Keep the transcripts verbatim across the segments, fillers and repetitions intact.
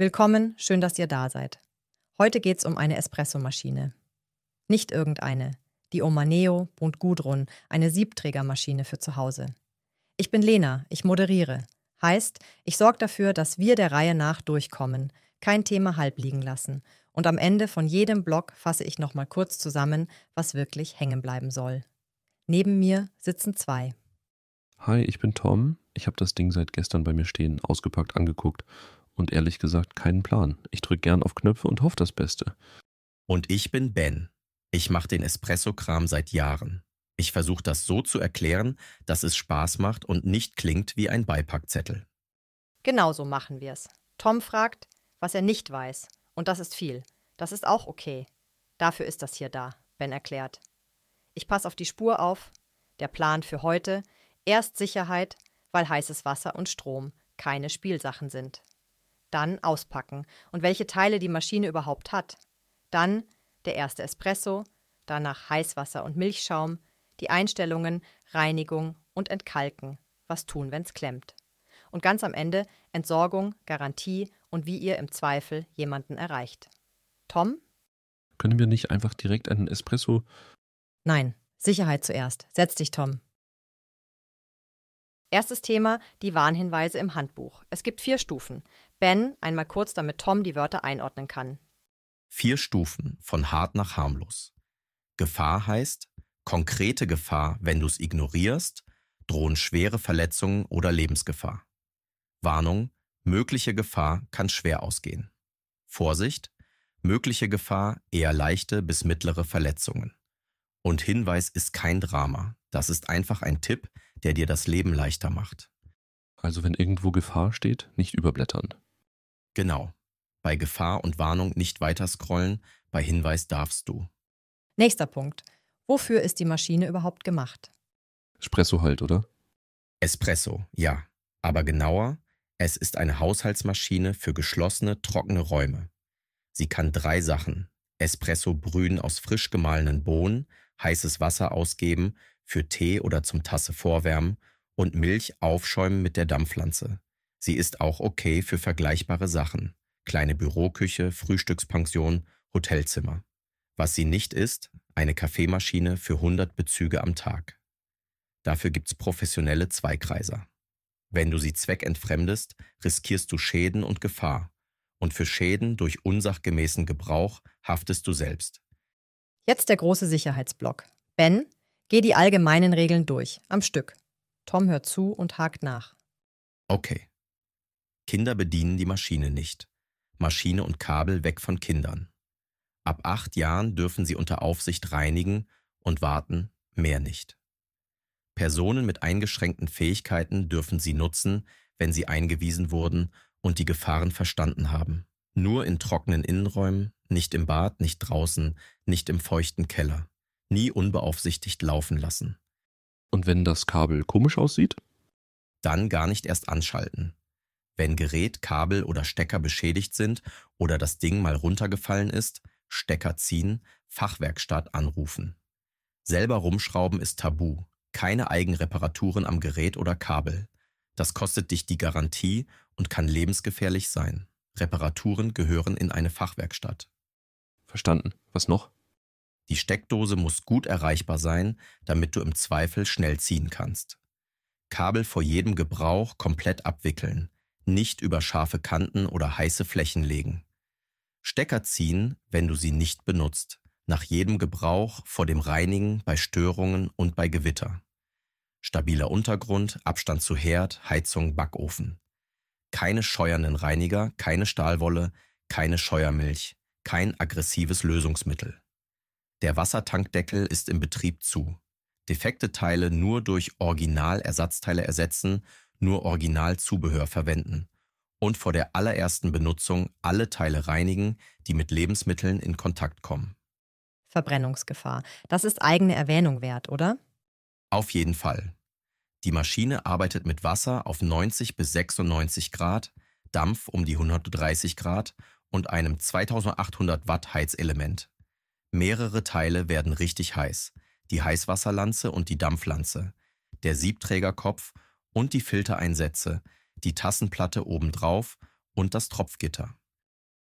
Willkommen, schön, dass ihr da seid. Heute geht's um eine Espressomaschine. Nicht irgendeine, die Omaneo und Gudrun, eine Siebträgermaschine für zu Hause. Ich bin Lena, ich moderiere. Heißt, ich sorge dafür, dass wir der Reihe nach durchkommen, kein Thema halb liegen lassen. Und am Ende von jedem Block fasse ich nochmal kurz zusammen, was wirklich hängen bleiben soll. Neben mir sitzen zwei. Hi, ich bin Tom. Ich habe das Ding seit gestern bei mir stehen, ausgepackt, angeguckt und ehrlich gesagt keinen Plan. Ich drücke gern auf Knöpfe und hoffe das Beste. Und ich bin Ben. Ich mache den Espresso-Kram seit Jahren. Ich versuche das so zu erklären, dass es Spaß macht und nicht klingt wie ein Beipackzettel. Genauso machen wir's. Tom fragt, was er nicht weiß. Und das ist viel. Das ist auch okay. Dafür ist das hier da, Ben erklärt. Ich passe auf die Spur auf. Der Plan für heute: erst Sicherheit, weil heißes Wasser und Strom keine Spielsachen sind. Dann auspacken und welche Teile die Maschine überhaupt hat. Dann der erste Espresso, danach Heißwasser und Milchschaum, die Einstellungen, Reinigung und Entkalken. Was tun, wenn's klemmt. Und ganz am Ende Entsorgung, Garantie und wie ihr im Zweifel jemanden erreicht. Tom? Können wir nicht einfach direkt einen Espresso... Nein, Sicherheit zuerst. Setz dich, Tom. Erstes Thema, die Warnhinweise im Handbuch. Es gibt vier Stufen. Ben, einmal kurz, damit Tom die Wörter einordnen kann. Vier Stufen, von hart nach harmlos. Gefahr heißt, konkrete Gefahr, wenn du es ignorierst, drohen schwere Verletzungen oder Lebensgefahr. Warnung, mögliche Gefahr kann schwer ausgehen. Vorsicht, mögliche Gefahr, eher leichte bis mittlere Verletzungen. Und Hinweis ist kein Drama. Das ist einfach ein Tipp, der dir das Leben leichter macht. Also wenn irgendwo Gefahr steht, nicht überblättern. Genau. Bei Gefahr und Warnung nicht weiter scrollen, bei Hinweis darfst du. Nächster Punkt. Wofür ist die Maschine überhaupt gemacht? Espresso halt, oder? Espresso, ja. Aber genauer, es ist eine Haushaltsmaschine für geschlossene, trockene Räume. Sie kann drei Sachen: Espresso brühen aus frisch gemahlenen Bohnen, heißes Wasser ausgeben, für Tee oder zum Tasse vorwärmen und Milch aufschäumen mit der Dampflanze. Sie ist auch okay für vergleichbare Sachen: kleine Büroküche, Frühstückspension, Hotelzimmer. Was sie nicht ist: eine Kaffeemaschine für hundert Bezüge am Tag. Dafür gibt's professionelle Zweigreiser. Wenn du sie zweckentfremdest, riskierst du Schäden und Gefahr. Und für Schäden durch unsachgemäßen Gebrauch haftest du selbst. Jetzt der große Sicherheitsblock. Ben, geh die allgemeinen Regeln durch, am Stück. Tom hört zu und hakt nach. Okay. Kinder bedienen die Maschine nicht. Maschine und Kabel weg von Kindern. Ab acht Jahren dürfen sie unter Aufsicht reinigen und warten, mehr nicht. Personen mit eingeschränkten Fähigkeiten dürfen sie nutzen, wenn sie eingewiesen wurden und die Gefahren verstanden haben. Nur in trockenen Innenräumen, nicht im Bad, nicht draußen, nicht im feuchten Keller. Nie unbeaufsichtigt laufen lassen. Und wenn das Kabel komisch aussieht? Dann gar nicht erst anschalten. Wenn Gerät, Kabel oder Stecker beschädigt sind oder das Ding mal runtergefallen ist, Stecker ziehen, Fachwerkstatt anrufen. Selber rumschrauben ist tabu. Keine Eigenreparaturen am Gerät oder Kabel. Das kostet dich die Garantie und kann lebensgefährlich sein. Reparaturen gehören in eine Fachwerkstatt. Verstanden. Was noch? Die Steckdose muss gut erreichbar sein, damit du im Zweifel schnell ziehen kannst. Kabel vor jedem Gebrauch komplett abwickeln. Nicht über scharfe Kanten oder heiße Flächen legen. Stecker ziehen, wenn du sie nicht benutzt. Nach jedem Gebrauch, vor dem Reinigen, bei Störungen und bei Gewitter. Stabiler Untergrund, Abstand zu Herd, Heizung, Backofen. Keine scheuernden Reiniger, keine Stahlwolle, keine Scheuermilch, kein aggressives Lösungsmittel. Der Wassertankdeckel ist im Betrieb zu. Defekte Teile nur durch Originalersatzteile ersetzen, nur Originalzubehör verwenden. Und vor der allerersten Benutzung alle Teile reinigen, die mit Lebensmitteln in Kontakt kommen. Verbrennungsgefahr. Das ist eigene Erwähnung wert, oder? Auf jeden Fall. Die Maschine arbeitet mit Wasser auf neunzig bis sechsundneunzig Grad, Dampf um die hundertdreißig Grad und einem zweitausendachthundert Watt Heizelement. Mehrere Teile werden richtig heiß. Die Heißwasserlanze und die Dampflanze, der Siebträgerkopf und die Filtereinsätze, die Tassenplatte obendrauf und das Tropfgitter.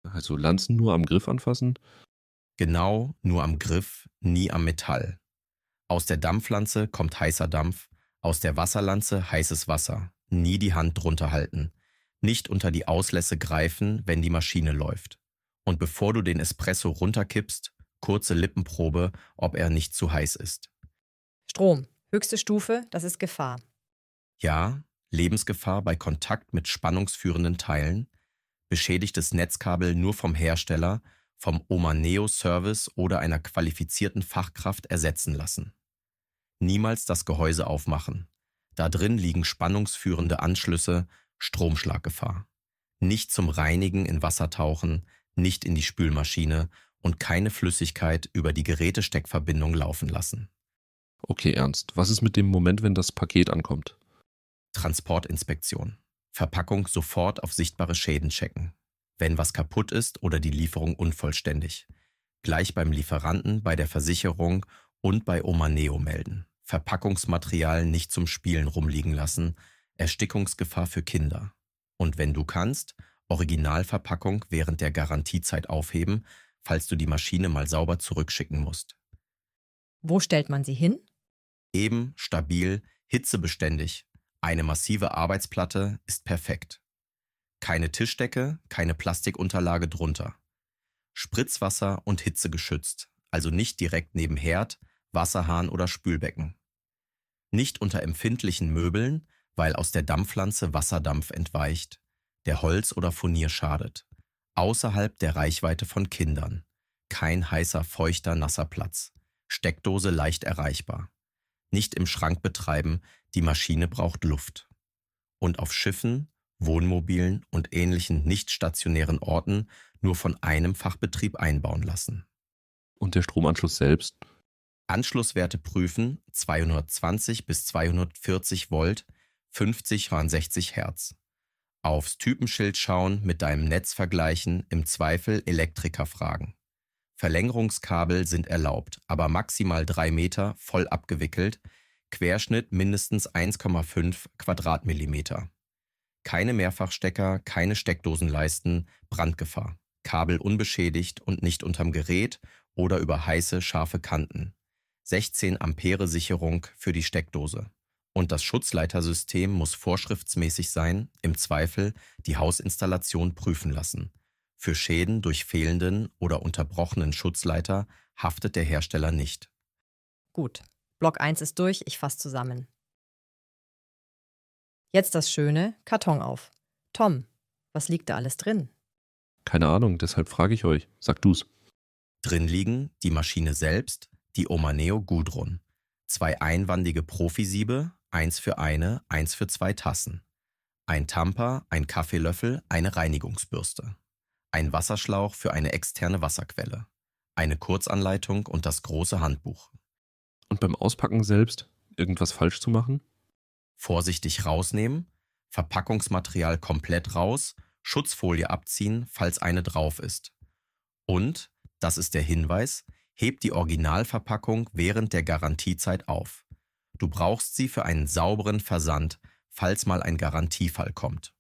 Also Lanzen nur am Griff anfassen? Genau, nur am Griff, nie am Metall. Aus der Dampflanze kommt heißer Dampf, aus der Wasserlanze heißes Wasser. Nie die Hand drunter halten. Nicht unter die Auslässe greifen, wenn die Maschine läuft. Und bevor du den Espresso runterkippst, kurze Lippenprobe, ob er nicht zu heiß ist. Strom, höchste Stufe, das ist Gefahr. Ja, Lebensgefahr bei Kontakt mit spannungsführenden Teilen, beschädigtes Netzkabel nur vom Hersteller, vom Omaneo-Service oder einer qualifizierten Fachkraft ersetzen lassen. Niemals das Gehäuse aufmachen. Da drin liegen spannungsführende Anschlüsse, Stromschlaggefahr. Nicht zum Reinigen in Wasser tauchen, nicht in die Spülmaschine und keine Flüssigkeit über die Gerätesteckverbindung laufen lassen. Okay, Ernst. Was ist mit dem Moment, wenn das Paket ankommt? Transportinspektion. Verpackung sofort auf sichtbare Schäden checken. Wenn was kaputt ist oder die Lieferung unvollständig. Gleich beim Lieferanten, bei der Versicherung und bei Omaneo melden. Verpackungsmaterial nicht zum Spielen rumliegen lassen. Erstickungsgefahr für Kinder. Und wenn du kannst, Originalverpackung während der Garantiezeit aufheben, falls du die Maschine mal sauber zurückschicken musst. Wo stellt man sie hin? Eben, stabil, hitzebeständig. Eine massive Arbeitsplatte ist perfekt. Keine Tischdecke, keine Plastikunterlage drunter. Spritzwasser und Hitze geschützt, also nicht direkt neben Herd, Wasserhahn oder Spülbecken. Nicht unter empfindlichen Möbeln, weil aus der Dampflanze Wasserdampf entweicht, der Holz oder Furnier schadet. Außerhalb der Reichweite von Kindern. Kein heißer, feuchter, nasser Platz. Steckdose leicht erreichbar. Nicht im Schrank betreiben, die Maschine braucht Luft. Und auf Schiffen, Wohnmobilen und ähnlichen nicht stationären Orten nur von einem Fachbetrieb einbauen lassen. Und der Stromanschluss selbst? Anschlusswerte prüfen, zweihundertzwanzig bis zweihundertvierzig Volt, fünfzig bis sechzig Hertz. Aufs Typenschild schauen, mit deinem Netz vergleichen, im Zweifel Elektriker fragen. Verlängerungskabel sind erlaubt, aber maximal drei Meter voll abgewickelt, Querschnitt mindestens eins Komma fünf Quadratmillimeter. Keine Mehrfachstecker, keine Steckdosenleisten, Brandgefahr. Kabel unbeschädigt und nicht unterm Gerät oder über heiße, scharfe Kanten. sechzehn Ampere Sicherung für die Steckdose. Und das Schutzleitersystem muss vorschriftsmäßig sein, im Zweifel die Hausinstallation prüfen lassen. Für Schäden durch fehlenden oder unterbrochenen Schutzleiter haftet der Hersteller nicht. Gut, Block eins ist durch, ich fasse zusammen. Jetzt das Schöne, Karton auf. Tom, was liegt da alles drin? Keine Ahnung, deshalb frage ich euch. Sag du's. Drin liegen die Maschine selbst, die Omaneo Gudrun. Zwei einwandige Profisiebe, eins für eine, eins für zwei Tassen. Ein Tamper, ein Kaffeelöffel, eine Reinigungsbürste. Ein Wasserschlauch für eine externe Wasserquelle. Eine Kurzanleitung und das große Handbuch. Und beim Auspacken selbst irgendwas falsch zu machen? Vorsichtig rausnehmen, Verpackungsmaterial komplett raus, Schutzfolie abziehen, falls eine drauf ist. Und, das ist der Hinweis, heb die Originalverpackung während der Garantiezeit auf. Du brauchst sie für einen sauberen Versand, falls mal ein Garantiefall kommt.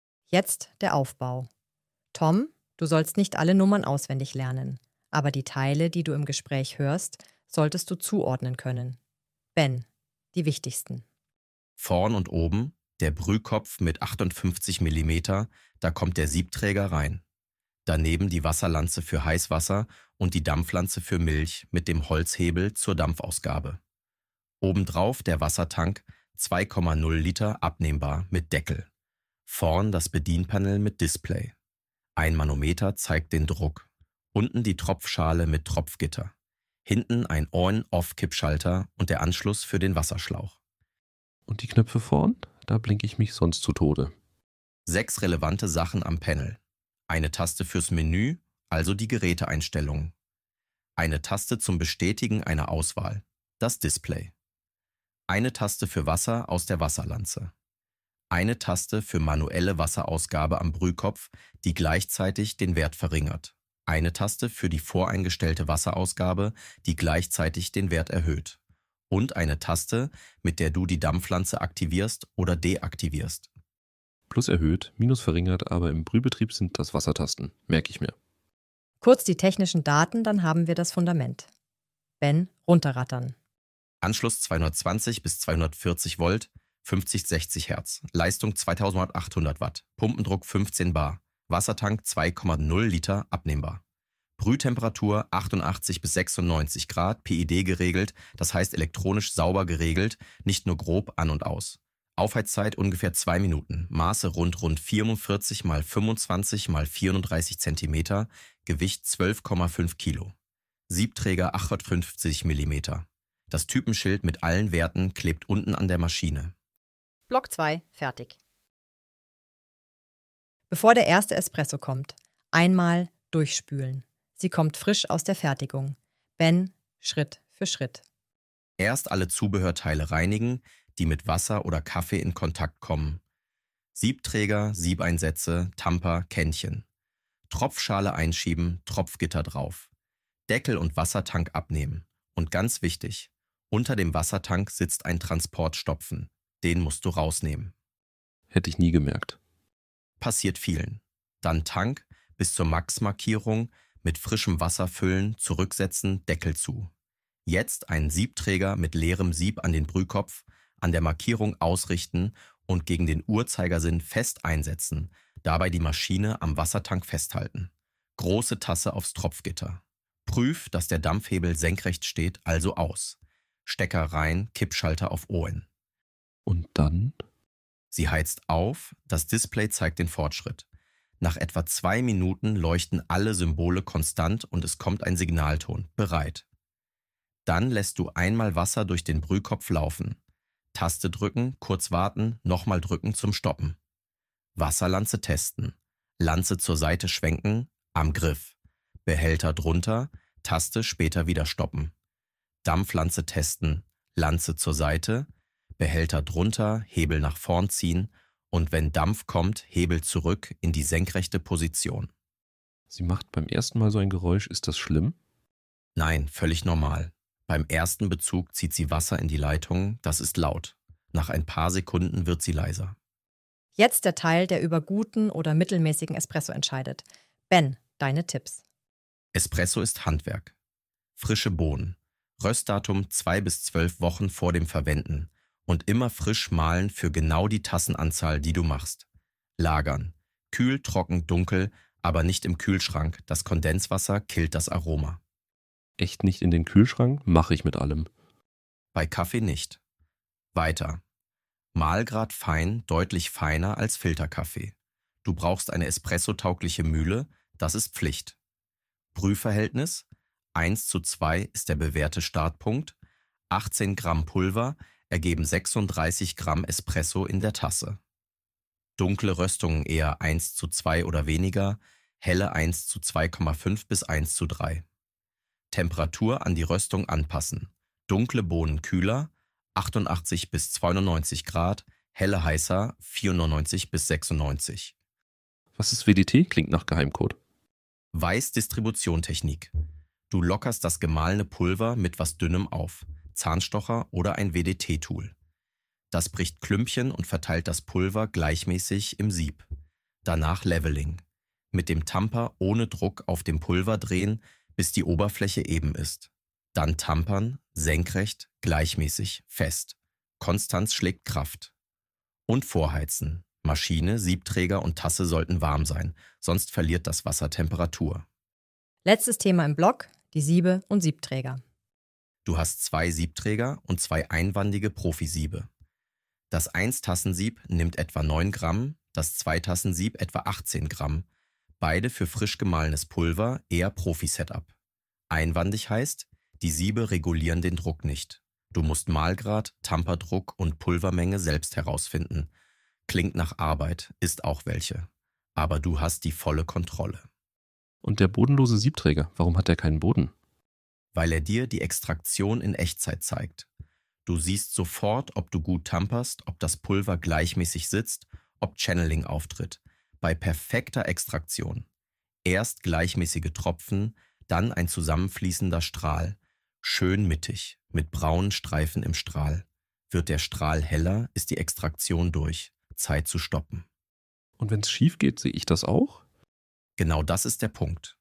Jetzt der Aufbau. Tom, du sollst nicht alle Nummern auswendig lernen, aber die Teile, die du im Gespräch hörst, solltest du zuordnen können. Ben, die wichtigsten. Vorn und oben der Brühkopf mit achtundfünfzig Millimeter, da kommt der Siebträger rein. Daneben die Wasserlanze für Heißwasser und die Dampflanze für Milch mit dem Holzhebel zur Dampfausgabe. Obendrauf der Wassertank, zwei Komma null Liter abnehmbar mit Deckel. Vorn das Bedienpanel mit Display. Ein Manometer zeigt den Druck. Unten die Tropfschale mit Tropfgitter. Hinten ein On-Off-Kippschalter und der Anschluss für den Wasserschlauch. Und die Knöpfe vorn? Da blinke ich mich sonst zu Tode. Sechs relevante Sachen am Panel. Eine Taste fürs Menü, also die Geräteeinstellungen. Eine Taste zum Bestätigen einer Auswahl, das Display. Eine Taste für Wasser aus der Wasserlanze. Eine Taste für manuelle Wasserausgabe am Brühkopf, die gleichzeitig den Wert verringert. Eine Taste für die voreingestellte Wasserausgabe, die gleichzeitig den Wert erhöht. Und eine Taste, mit der du die Dampflanze aktivierst oder deaktivierst. Plus erhöht, minus verringert, aber im Brühbetrieb sind das Wassertasten, merke ich mir. Kurz die technischen Daten, dann haben wir das Fundament. Ben, runterrattern. Anschluss zweihundertzwanzig bis zweihundertvierzig Volt, fünfzig bis sechzig Hertz, Leistung zweitausendachthundert Watt, Pumpendruck fünfzehn Bar, Wassertank zwei Komma null Liter abnehmbar. Brühtemperatur achtundachtzig bis sechsundneunzig Grad, P I D geregelt, das heißt elektronisch sauber geregelt, nicht nur grob an und aus. Aufheizzeit ungefähr zwei Minuten, Maße rund rund vierundvierzig mal fünfundzwanzig mal vierunddreißig Zentimeter, Gewicht zwölf Komma fünf Kilo. Siebträger achthundertfünfzig Millimeter. Das Typenschild mit allen Werten klebt unten an der Maschine. Block zwei, fertig. Bevor der erste Espresso kommt, einmal durchspülen. Sie kommt frisch aus der Fertigung. Ben, Schritt für Schritt. Erst alle Zubehörteile reinigen, die mit Wasser oder Kaffee in Kontakt kommen. Siebträger, Siebeinsätze, Tamper, Kännchen. Tropfschale einschieben, Tropfgitter drauf. Deckel und Wassertank abnehmen. Und ganz wichtig, unter dem Wassertank sitzt ein Transportstopfen. Den musst du rausnehmen. Hätte ich nie gemerkt. Passiert vielen. Dann Tank bis zur Max-Markierung mit frischem Wasser füllen, zurücksetzen, Deckel zu. Jetzt einen Siebträger mit leerem Sieb an den Brühkopf, an der Markierung ausrichten und gegen den Uhrzeigersinn fest einsetzen, dabei die Maschine am Wassertank festhalten. Große Tasse aufs Tropfgitter. Prüf, dass der Dampfhebel senkrecht steht, also aus. Stecker rein, Kippschalter auf On. Und dann? Sie heizt auf, das Display zeigt den Fortschritt. Nach etwa zwei Minuten leuchten alle Symbole konstant und es kommt ein Signalton, bereit. Dann lässt du einmal Wasser durch den Brühkopf laufen. Taste drücken, kurz warten, nochmal drücken zum Stoppen. Wasserlanze testen. Lanze zur Seite schwenken, am Griff. Behälter drunter, Taste später wieder stoppen. Dampflanze testen, Lanze zur Seite, Behälter drunter, Hebel nach vorn ziehen und wenn Dampf kommt, Hebel zurück in die senkrechte Position. Sie macht beim ersten Mal so ein Geräusch, ist das schlimm? Nein, völlig normal. Beim ersten Bezug zieht sie Wasser in die Leitung, das ist laut. Nach ein paar Sekunden wird sie leiser. Jetzt der Teil, der über guten oder mittelmäßigen Espresso entscheidet. Ben, deine Tipps. Espresso ist Handwerk. Frische Bohnen. Röstdatum zwei bis zwölf Wochen vor dem Verwenden. Und immer frisch mahlen für genau die Tassenanzahl, die du machst. Lagern. Kühl, trocken, dunkel, aber nicht im Kühlschrank. Das Kondenswasser killt das Aroma. Echt nicht in den Kühlschrank? Mache ich mit allem. Bei Kaffee nicht. Weiter. Mahlgrad fein, deutlich feiner als Filterkaffee. Du brauchst eine espressotaugliche Mühle, das ist Pflicht. Brühverhältnis eins zu zwei ist der bewährte Startpunkt. achtzehn Gramm Pulver ergeben sechsunddreißig Gramm Espresso in der Tasse. Dunkle Röstungen eher eins zu zwei oder weniger, helle eins zu zwei Komma fünf bis eins zu drei. Temperatur an die Röstung anpassen. Dunkle Bohnen kühler, achtundachtzig bis zweiundneunzig Grad, helle heißer, vierundneunzig bis sechsundneunzig. Was ist W D T? Klingt nach Geheimcode. Weiß-Distribution-Technik. Du lockerst das gemahlene Pulver mit was Dünnem auf. Zahnstocher oder ein W D T-Tool. Das bricht Klümpchen und verteilt das Pulver gleichmäßig im Sieb. Danach Leveling. Mit dem Tamper ohne Druck auf dem Pulver drehen, bis die Oberfläche eben ist. Dann tampern, senkrecht, gleichmäßig, fest. Konstanz schlägt Kraft. Und vorheizen. Maschine, Siebträger und Tasse sollten warm sein, sonst verliert das Wasser Temperatur. Letztes Thema im Block, die Siebe und Siebträger. Du hast zwei Siebträger und zwei einwandige Profisiebe. Das Eins-Tassensieb nimmt etwa neun Gramm, das Zwei-Tassensieb etwa achtzehn Gramm. Beide für frisch gemahlenes Pulver, eher Profi-Setup. Einwandig heißt, die Siebe regulieren den Druck nicht. Du musst Mahlgrad, Tamperdruck und Pulvermenge selbst herausfinden. Klingt nach Arbeit, ist auch welche. Aber du hast die volle Kontrolle. Und der bodenlose Siebträger, warum hat der keinen Boden? Weil er dir die Extraktion in Echtzeit zeigt. Du siehst sofort, ob du gut tamperst, ob das Pulver gleichmäßig sitzt, ob Channeling auftritt. Bei perfekter Extraktion. Erst gleichmäßige Tropfen, dann ein zusammenfließender Strahl. Schön mittig, mit braunen Streifen im Strahl. Wird der Strahl heller, ist die Extraktion durch. Zeit zu stoppen. Und wenn es schief geht, sehe ich das auch? Genau das ist der Punkt.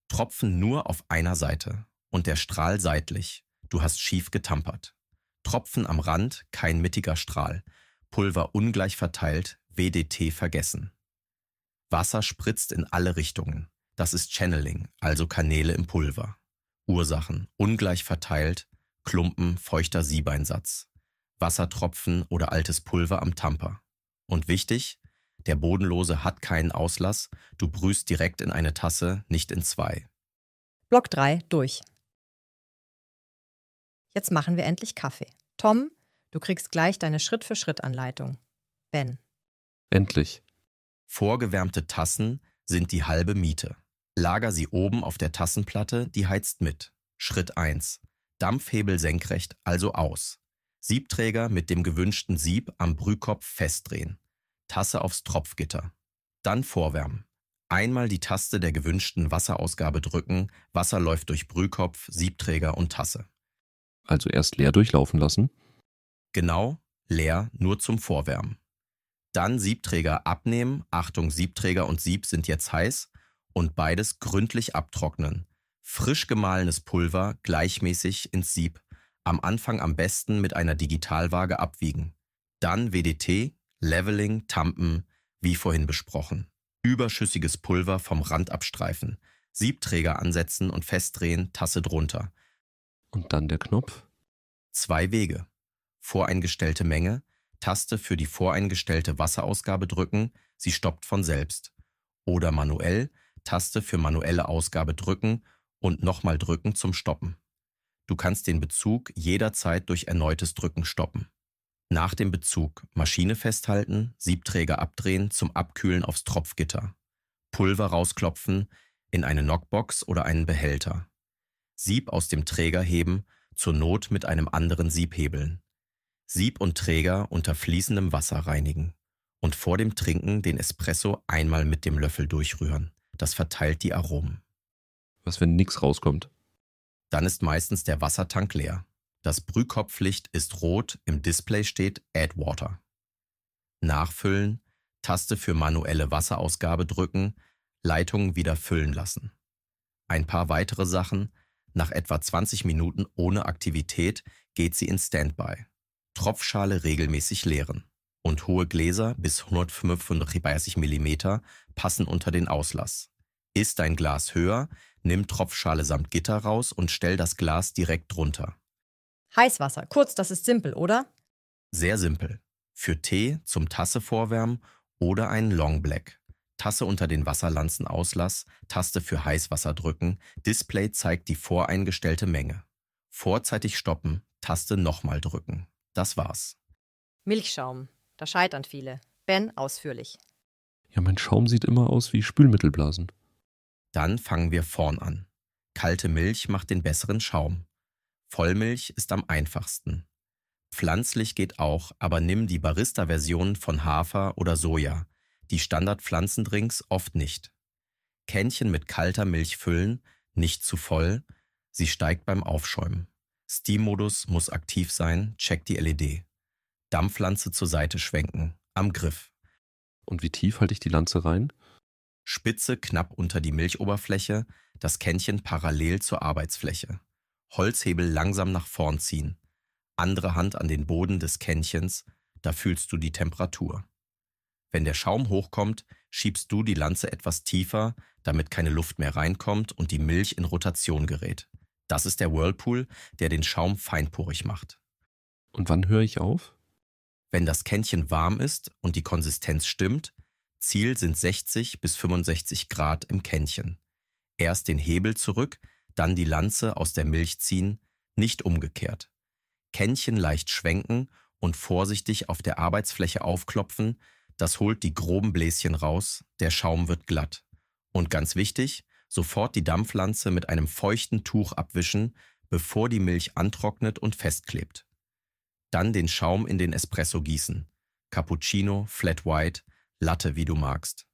Tropfen nur auf einer Seite und der Strahl seitlich. Du hast schief getampert. Tropfen am Rand, kein mittiger Strahl. Pulver ungleich verteilt, W D T vergessen. Wasser spritzt in alle Richtungen. Das ist Channeling, also Kanäle im Pulver. Ursachen, ungleich verteilt, Klumpen, feuchter Siebeinsatz. Wassertropfen oder altes Pulver am Tamper. Und wichtig, der Bodenlose hat keinen Auslass, du brühst direkt in eine Tasse, nicht in zwei. Block drei durch. Jetzt machen wir endlich Kaffee. Tom, du kriegst gleich deine Schritt-für-Schritt-Anleitung. Ben. Endlich. Vorgewärmte Tassen sind die halbe Miete. Lager sie oben auf der Tassenplatte, die heizt mit. Schritt eins. Dampfhebel senkrecht, also aus. Siebträger mit dem gewünschten Sieb am Brühkopf festdrehen. Tasse aufs Tropfgitter. Dann vorwärmen. Einmal die Taste der gewünschten Wasserausgabe drücken, Wasser läuft durch Brühkopf, Siebträger und Tasse. Also erst leer durchlaufen lassen? Genau, leer, nur zum Vorwärmen. Dann Siebträger abnehmen, Achtung, Siebträger und Sieb sind jetzt heiß, und beides gründlich abtrocknen. Frisch gemahlenes Pulver gleichmäßig ins Sieb, am Anfang am besten mit einer Digitalwaage abwiegen. Dann W D T, Leveling, Tampen, wie vorhin besprochen. Überschüssiges Pulver vom Rand abstreifen, Siebträger ansetzen und festdrehen, Tasse drunter. Und dann der Knopf? Zwei Wege. Voreingestellte Menge, Taste für die voreingestellte Wasserausgabe drücken, sie stoppt von selbst. Oder manuell, Taste für manuelle Ausgabe drücken und nochmal drücken zum Stoppen. Du kannst den Bezug jederzeit durch erneutes Drücken stoppen. Nach dem Bezug Maschine festhalten, Siebträger abdrehen, zum Abkühlen aufs Tropfgitter. Pulver rausklopfen, in eine Knockbox oder einen Behälter. Sieb aus dem Träger heben, zur Not mit einem anderen Sieb hebeln. Sieb und Träger unter fließendem Wasser reinigen. Und vor dem Trinken den Espresso einmal mit dem Löffel durchrühren. Das verteilt die Aromen. Was, wenn nichts rauskommt? Dann ist meistens der Wassertank leer. Das Brühkopflicht ist rot, im Display steht Add Water. Nachfüllen, Taste für manuelle Wasserausgabe drücken, Leitung wieder füllen lassen. Ein paar weitere Sachen, nach etwa zwanzig Minuten ohne Aktivität geht sie in Standby. Tropfschale regelmäßig leeren. Und hohe Gläser bis hundertfünfunddreißig Millimeter passen unter den Auslass. Ist dein Glas höher, nimm Tropfschale samt Gitter raus und stell das Glas direkt drunter. Heißwasser. Kurz, das ist simpel, oder? Sehr simpel. Für Tee zum Tasse vorwärmen oder einen Long Black. Tasse unter den Wasserlanzenauslass, Taste für Heißwasser drücken, Display zeigt die voreingestellte Menge. Vorzeitig stoppen, Taste nochmal drücken. Das war's. Milchschaum. Da scheitern viele. Ben, ausführlich. Ja, mein Schaum sieht immer aus wie Spülmittelblasen. Dann fangen wir vorn an. Kalte Milch macht den besseren Schaum. Vollmilch ist am einfachsten. Pflanzlich geht auch, aber nimm die Barista-Version von Hafer oder Soja. Die Standard-Pflanzendrinks oft nicht. Kännchen mit kalter Milch füllen, nicht zu voll. Sie steigt beim Aufschäumen. Steam-Modus muss aktiv sein, check die L E D. Dampflanze zur Seite schwenken, am Griff. Und wie tief halte ich die Lanze rein? Spitze knapp unter die Milchoberfläche, das Kännchen parallel zur Arbeitsfläche. Holzhebel langsam nach vorn ziehen. Andere Hand an den Boden des Kännchens, da fühlst du die Temperatur. Wenn der Schaum hochkommt, schiebst du die Lanze etwas tiefer, damit keine Luft mehr reinkommt und die Milch in Rotation gerät. Das ist der Whirlpool, der den Schaum feinporig macht. Und wann höre ich auf? Wenn das Kännchen warm ist und die Konsistenz stimmt, Ziel sind sechzig bis fünfundsechzig Grad im Kännchen. Erst den Hebel zurück, dann die Lanze aus der Milch ziehen, nicht umgekehrt. Kännchen leicht schwenken und vorsichtig auf der Arbeitsfläche aufklopfen, das holt die groben Bläschen raus, der Schaum wird glatt. Und ganz wichtig, sofort die Dampflanze mit einem feuchten Tuch abwischen, bevor die Milch antrocknet und festklebt. Dann den Schaum in den Espresso gießen. Cappuccino, Flat White, Latte, wie du magst.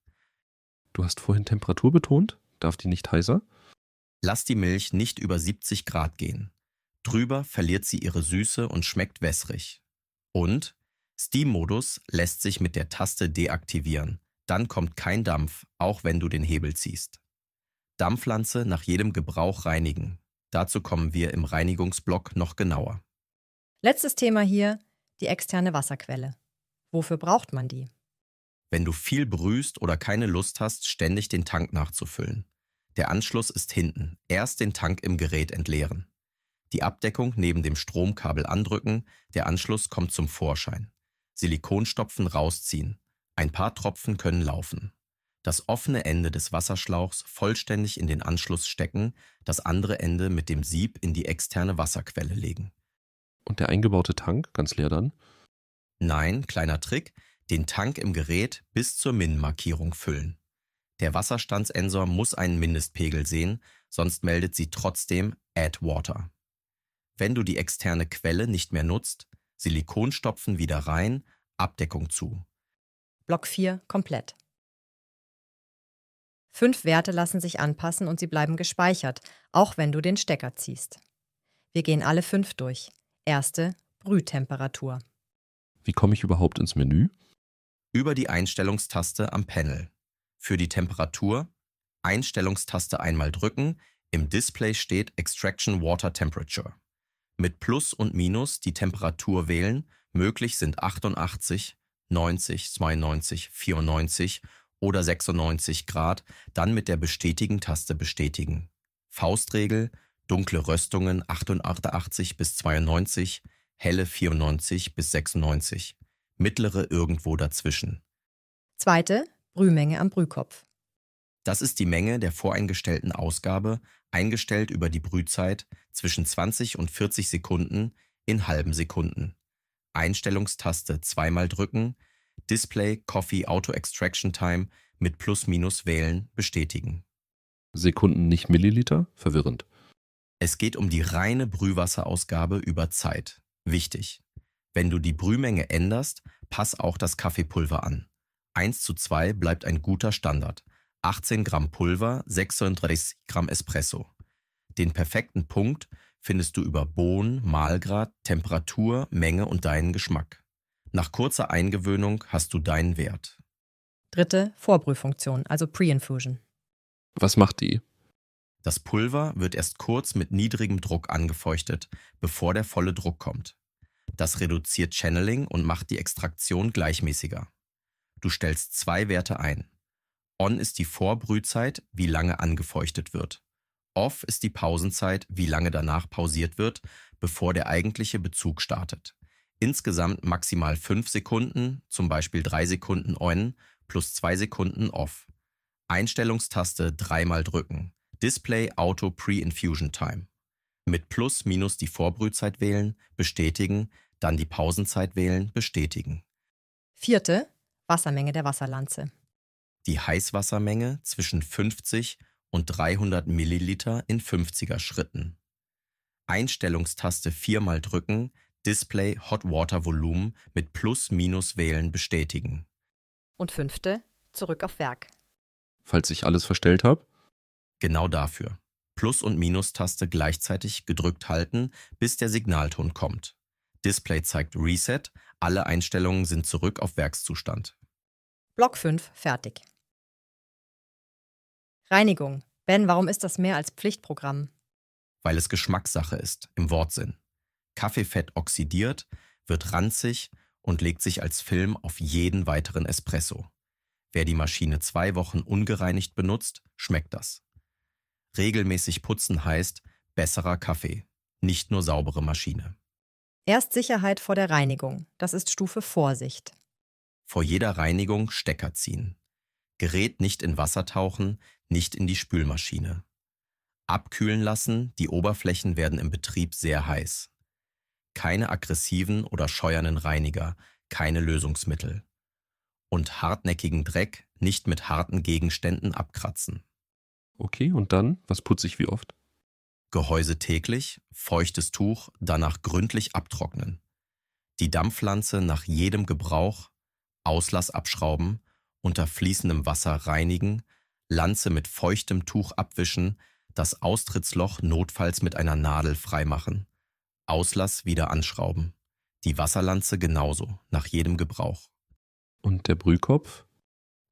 Du hast vorhin Temperatur betont? Darf die nicht heißer? Lass die Milch nicht über siebzig Grad gehen. Drüber verliert sie ihre Süße und schmeckt wässrig. Und Steam-Modus lässt sich mit der Taste deaktivieren. Dann kommt kein Dampf, auch wenn du den Hebel ziehst. Dampflanze nach jedem Gebrauch reinigen. Dazu kommen wir im Reinigungsblock noch genauer. Letztes Thema hier, die externe Wasserquelle. Wofür braucht man die? Wenn du viel brühst oder keine Lust hast, ständig den Tank nachzufüllen. Der Anschluss ist hinten. Erst den Tank im Gerät entleeren. Die Abdeckung neben dem Stromkabel andrücken, der Anschluss kommt zum Vorschein. Silikonstopfen rausziehen. Ein paar Tropfen können laufen. Das offene Ende des Wasserschlauchs vollständig in den Anschluss stecken, das andere Ende mit dem Sieb in die externe Wasserquelle legen. Und der eingebaute Tank, ganz leer dann? Nein, kleiner Trick, den Tank im Gerät bis zur Min-Markierung füllen. Der Wasserstandssensor muss einen Mindestpegel sehen, sonst meldet sie trotzdem Add Water. Wenn du die externe Quelle nicht mehr nutzt, Silikonstopfen wieder rein, Abdeckung zu. Block vier komplett. Fünf Werte lassen sich anpassen und sie bleiben gespeichert, auch wenn du den Stecker ziehst. Wir gehen alle fünf durch. Erste, Brühtemperatur. Wie komme ich überhaupt ins Menü? Über die Einstellungstaste am Panel. Für die Temperatur, Einstellungstaste einmal drücken, im Display steht Extraction Water Temperature. Mit Plus und Minus die Temperatur wählen, möglich sind achtundachtzig, neunzig, zweiundneunzig, vierundneunzig oder sechsundneunzig Grad, dann mit der Bestätigen-Taste bestätigen. Faustregel, dunkle Röstungen achtundachtzig bis zweiundneunzig, helle vierundneunzig bis sechsundneunzig, mittlere irgendwo dazwischen. Zweite, Brühmenge am Brühkopf. Das ist die Menge der voreingestellten Ausgabe, eingestellt über die Brühzeit zwischen zwanzig und vierzig Sekunden in halben Sekunden. Einstellungstaste zweimal drücken, Display Coffee Auto Extraction Time mit Plus-Minus wählen, bestätigen. Sekunden, nicht Milliliter? Verwirrend. Es geht um die reine Brühwasserausgabe über Zeit. Wichtig. Wenn du die Brühmenge änderst, pass auch das Kaffeepulver an. eins zu zwei bleibt ein guter Standard. achtzehn Gramm Pulver, sechsunddreißig Gramm Espresso. Den perfekten Punkt findest du über Bohnen, Mahlgrad, Temperatur, Menge und deinen Geschmack. Nach kurzer Eingewöhnung hast du deinen Wert. Dritte, Vorbrühfunktion, also Pre-Infusion. Was macht die? Das Pulver wird erst kurz mit niedrigem Druck angefeuchtet, bevor der volle Druck kommt. Das reduziert Channeling und macht die Extraktion gleichmäßiger. Du stellst zwei Werte ein. On ist die Vorbrühzeit, wie lange angefeuchtet wird. Off ist die Pausenzeit, wie lange danach pausiert wird, bevor der eigentliche Bezug startet. Insgesamt maximal fünf Sekunden, zum Beispiel drei Sekunden On plus zwei Sekunden Off. Einstellungstaste dreimal drücken. Display Auto Pre-Infusion Time. Mit Plus Minus die Vorbrühzeit wählen, bestätigen, dann die Pausenzeit wählen, bestätigen. Vierte, Wassermenge der Wasserlanze. Die Heißwassermenge zwischen fünfzig und dreihundert Milliliter in fünfziger Schritten. Einstellungstaste viermal drücken, Display Hot Water Volumen mit Plus Minus wählen, bestätigen. Und fünfte, zurück auf Werk. Falls ich alles verstellt habe? Genau dafür. Plus- und Minus-Taste gleichzeitig gedrückt halten, bis der Signalton kommt. Display zeigt Reset, alle Einstellungen sind zurück auf Werkszustand. Block fünf, fertig. Reinigung. Ben, warum ist das mehr als Pflichtprogramm? Weil es Geschmackssache ist, im Wortsinn. Kaffeefett oxidiert, wird ranzig und legt sich als Film auf jeden weiteren Espresso. Wer die Maschine zwei Wochen ungereinigt benutzt, schmeckt das. Regelmäßig putzen heißt besserer Kaffee, nicht nur saubere Maschine. Erst Sicherheit vor der Reinigung. Das ist Stufe Vorsicht. Vor jeder Reinigung Stecker ziehen. Gerät nicht in Wasser tauchen, nicht in die Spülmaschine. Abkühlen lassen, die Oberflächen werden im Betrieb sehr heiß. Keine aggressiven oder scheuernden Reiniger, keine Lösungsmittel. Und hartnäckigen Dreck nicht mit harten Gegenständen abkratzen. Okay, und dann? Was putze ich wie oft? Gehäuse täglich, feuchtes Tuch, danach gründlich abtrocknen. Die Dampflanze nach jedem Gebrauch, Auslass abschrauben, unter fließendem Wasser reinigen, Lanze mit feuchtem Tuch abwischen, das Austrittsloch notfalls mit einer Nadel freimachen. Auslass wieder anschrauben. Die Wasserlanze genauso, nach jedem Gebrauch. Und der Brühkopf?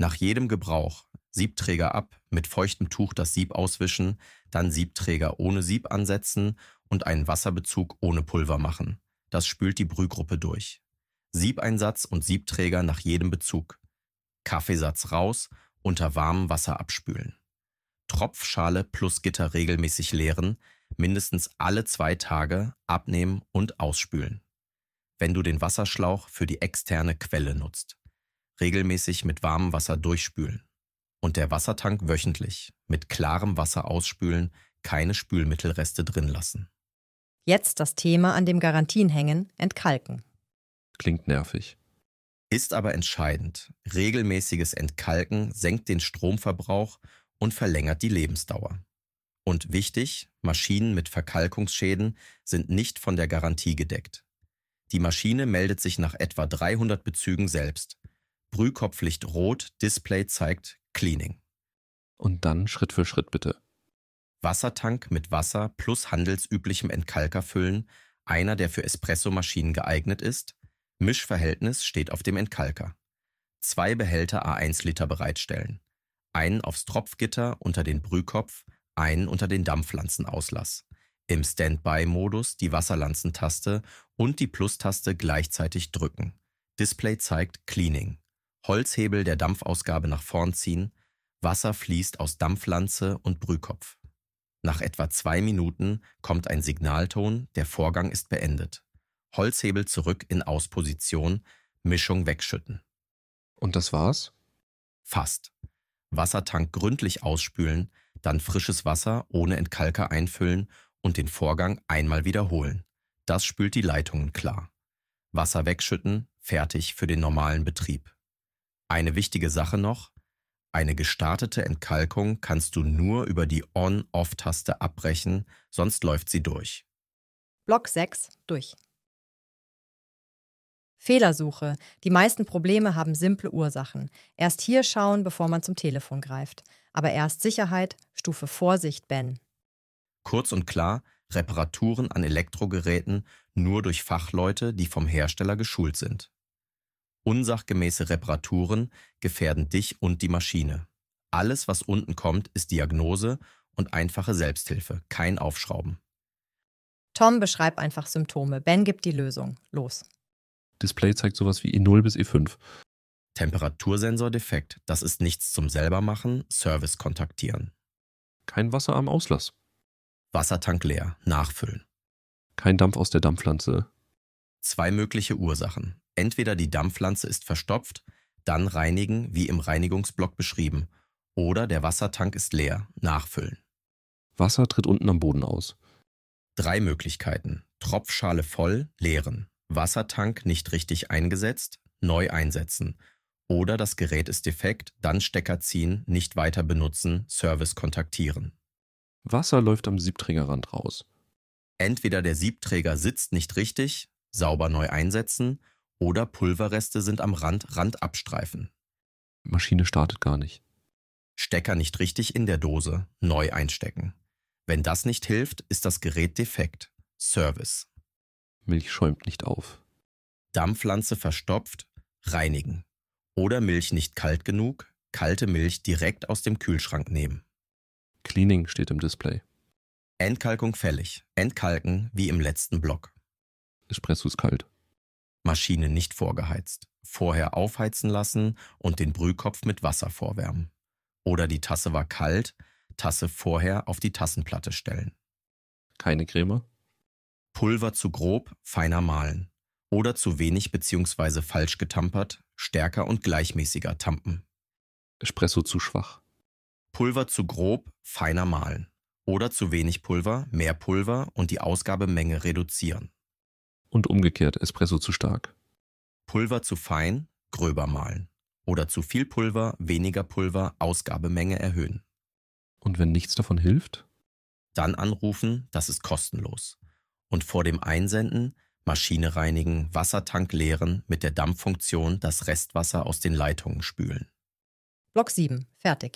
Nach jedem Gebrauch Siebträger ab, mit feuchtem Tuch das Sieb auswischen, dann Siebträger ohne Sieb ansetzen und einen Wasserbezug ohne Pulver machen. Das spült die Brühgruppe durch. Siebeinsatz und Siebträger nach jedem Bezug. Kaffeesatz raus, unter warmem Wasser abspülen. Tropfschale plus Gitter regelmäßig leeren, mindestens alle zwei Tage abnehmen und ausspülen. Wenn du den Wasserschlauch für die externe Quelle nutzt. Regelmäßig mit warmem Wasser durchspülen. Und der Wassertank wöchentlich mit klarem Wasser ausspülen, keine Spülmittelreste drin lassen. Jetzt das Thema, an dem Garantien hängen, entkalken. Klingt nervig. Ist aber entscheidend. Regelmäßiges Entkalken senkt den Stromverbrauch und verlängert die Lebensdauer. Und wichtig, Maschinen mit Verkalkungsschäden sind nicht von der Garantie gedeckt. Die Maschine meldet sich nach etwa dreihundert Bezügen selbst. Brühkopflicht rot, Display zeigt Cleaning. Und dann Schritt für Schritt bitte. Wassertank mit Wasser plus handelsüblichem Entkalker füllen, einer, der für Espressomaschinen geeignet ist. Mischverhältnis steht auf dem Entkalker. Zwei Behälter à eins Liter bereitstellen. Einen aufs Tropfgitter unter den Brühkopf, einen unter den Dampflanzenauslass. Im Standby-Modus die Wasserlanzentaste und die Plus-Taste gleichzeitig drücken. Display zeigt Cleaning. Holzhebel der Dampfausgabe nach vorn ziehen. Wasser fließt aus Dampflanze und Brühkopf. Nach etwa zwei Minuten kommt ein Signalton, der Vorgang ist beendet. Holzhebel zurück in Ausposition, Mischung wegschütten. Und das war's? Fast. Wassertank gründlich ausspülen, dann frisches Wasser ohne Entkalker einfüllen und den Vorgang einmal wiederholen. Das spült die Leitungen klar. Wasser wegschütten, fertig für den normalen Betrieb. Eine wichtige Sache noch: Eine gestartete Entkalkung kannst du nur über die On-Off-Taste abbrechen, sonst läuft sie durch. Block sechs durch. Fehlersuche. Die meisten Probleme haben simple Ursachen. Erst hier schauen, bevor man zum Telefon greift. Aber erst Sicherheit, Stufe Vorsicht, Ben. Kurz und klar, Reparaturen an Elektrogeräten nur durch Fachleute, die vom Hersteller geschult sind. Unsachgemäße Reparaturen gefährden dich und die Maschine. Alles, was unten kommt, ist Diagnose und einfache Selbsthilfe, kein Aufschrauben. Tom beschreibt einfach Symptome. Ben gibt die Lösung. Los. Display zeigt sowas wie E null bis E fünf. Temperatursensor defekt, das ist nichts zum Selbermachen, Service kontaktieren. Kein Wasser am Auslass. Wassertank leer, nachfüllen. Kein Dampf aus der Dampfpflanze. Zwei mögliche Ursachen. Entweder die Dampfpflanze ist verstopft, dann reinigen, wie im Reinigungsblock beschrieben. Oder der Wassertank ist leer, nachfüllen. Wasser tritt unten am Boden aus. Drei Möglichkeiten. Tropfschale voll, leeren. Wassertank nicht richtig eingesetzt, neu einsetzen. Oder das Gerät ist defekt, dann Stecker ziehen, nicht weiter benutzen, Service kontaktieren. Wasser läuft am Siebträgerrand raus. Entweder der Siebträger sitzt nicht richtig, sauber neu einsetzen, oder Pulverreste sind am Rand, Rand abstreifen. Maschine startet gar nicht. Stecker nicht richtig in der Dose, neu einstecken. Wenn das nicht hilft, ist das Gerät defekt, Service. Milch schäumt nicht auf. Dampflanze verstopft, reinigen. Oder Milch nicht kalt genug, kalte Milch direkt aus dem Kühlschrank nehmen. Cleaning steht im Display. Entkalkung fällig, entkalken wie im letzten Block. Espresso ist kalt. Maschine nicht vorgeheizt. Vorher aufheizen lassen und den Brühkopf mit Wasser vorwärmen. Oder die Tasse war kalt, Tasse vorher auf die Tassenplatte stellen. Keine Creme. Pulver zu grob, feiner mahlen. Oder zu wenig bzw. falsch getampert, stärker und gleichmäßiger tampen. Espresso zu schwach. Pulver zu grob, feiner mahlen. Oder zu wenig Pulver, mehr Pulver und die Ausgabemenge reduzieren. Und umgekehrt, Espresso zu stark. Pulver zu fein, gröber mahlen. Oder zu viel Pulver, weniger Pulver, Ausgabemenge erhöhen. Und wenn nichts davon hilft? Dann anrufen, das ist kostenlos. Und vor dem Einsenden Maschine reinigen, Wassertank leeren, mit der Dampffunktion das Restwasser aus den Leitungen spülen. Block sieben. Fertig.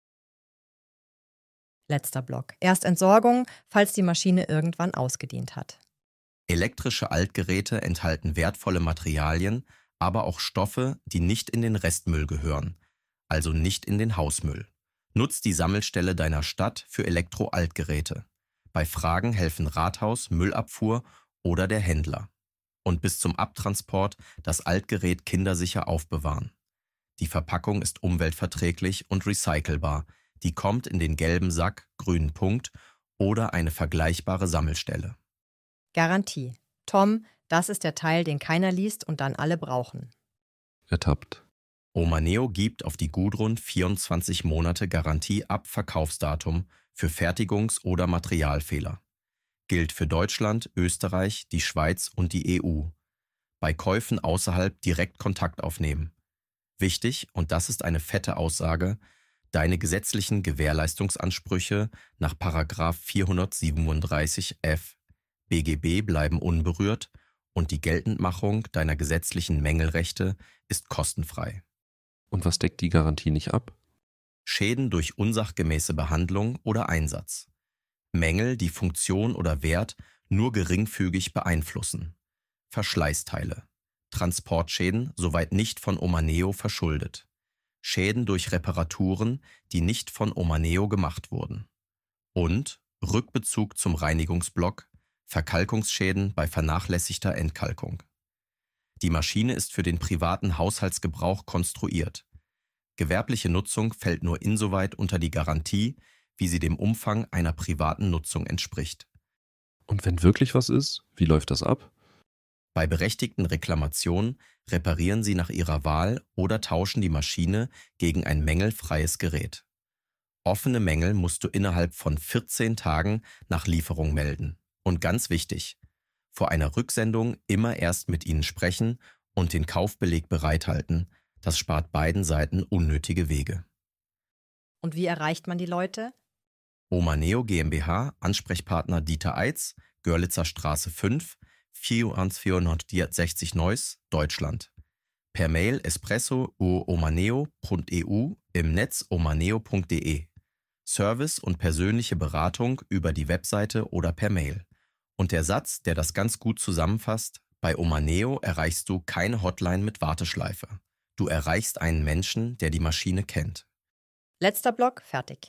Letzter Block. Erst Entsorgung, falls die Maschine irgendwann ausgedient hat. Elektrische Altgeräte enthalten wertvolle Materialien, aber auch Stoffe, die nicht in den Restmüll gehören. also nicht in den Hausmüll. Nutz die Sammelstelle deiner Stadt für Elektro-Altgeräte. Bei Fragen helfen Rathaus, Müllabfuhr oder der Händler. Und bis zum Abtransport das Altgerät kindersicher aufbewahren. Die Verpackung ist umweltverträglich und recycelbar. Die kommt in den gelben Sack, grünen Punkt oder eine vergleichbare Sammelstelle. Garantie. Tom, das ist der Teil, den keiner liest und dann alle brauchen. Ertappt. Omaneo gibt auf die Gudrun vierundzwanzig Monate Garantie ab Verkaufsdatum für Fertigungs- oder Materialfehler. Gilt für Deutschland, Österreich, die Schweiz und die E U. Bei Käufen außerhalb direkt Kontakt aufnehmen. Wichtig, und das ist eine fette Aussage, deine gesetzlichen Gewährleistungsansprüche nach Paragraph vierhundertsiebenunddreißig f B G B bleiben unberührt und die Geltendmachung deiner gesetzlichen Mängelrechte ist kostenfrei. Und was deckt die Garantie nicht ab? Schäden durch unsachgemäße Behandlung oder Einsatz. Mängel, die Funktion oder Wert nur geringfügig beeinflussen. Verschleißteile. Transportschäden, soweit nicht von Omaneo verschuldet. Schäden durch Reparaturen, die nicht von Omaneo gemacht wurden. Und Rückbezug zum Reinigungsblock, Verkalkungsschäden bei vernachlässigter Entkalkung. Die Maschine ist für den privaten Haushaltsgebrauch konstruiert. Gewerbliche Nutzung fällt nur insoweit unter die Garantie, wie sie dem Umfang einer privaten Nutzung entspricht. Und wenn wirklich was ist, wie läuft das ab? Bei berechtigten Reklamationen reparieren Sie nach Ihrer Wahl oder tauschen die Maschine gegen ein mängelfreies Gerät. Offene Mängel musst du innerhalb von vierzehn Tagen nach Lieferung melden. Und ganz wichtig, vor einer Rücksendung immer erst mit ihnen sprechen und den Kaufbeleg bereithalten. Das spart beiden Seiten unnötige Wege. Und wie erreicht man die Leute? Omaneo GmbH, Ansprechpartner Dieter Eitz, Görlitzer Straße fünf, vierundvierhundertsechzig Neuss, Deutschland. Per Mail espresso punkt omaneo punkt e u, im Netz omaneo punkt de. Service und persönliche Beratung über die Webseite oder per Mail. Und der Satz, der das ganz gut zusammenfasst: Bei Omaneo erreichst du keine Hotline mit Warteschleife. Du erreichst einen Menschen, der die Maschine kennt. Letzter Block, fertig.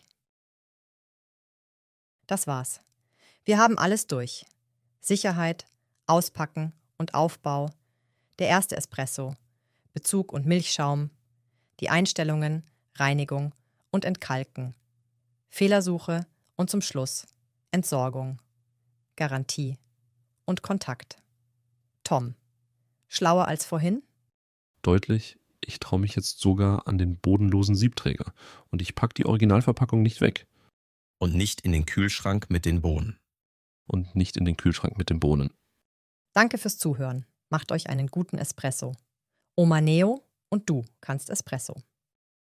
Das war's. Wir haben alles durch. Sicherheit, Auspacken und Aufbau, der erste Espresso, Bezug und Milchschaum, die Einstellungen, Reinigung und Entkalken, Fehlersuche und zum Schluss Entsorgung, Garantie und Kontakt. Tom, schlauer als vorhin? Deutlich, ich traue mich jetzt sogar an den bodenlosen Siebträger und ich packe die Originalverpackung nicht weg. Und nicht in den Kühlschrank mit den Bohnen. Und nicht in den Kühlschrank mit den Bohnen. Danke fürs Zuhören. Macht euch einen guten Espresso. Omaneo und du kannst Espresso.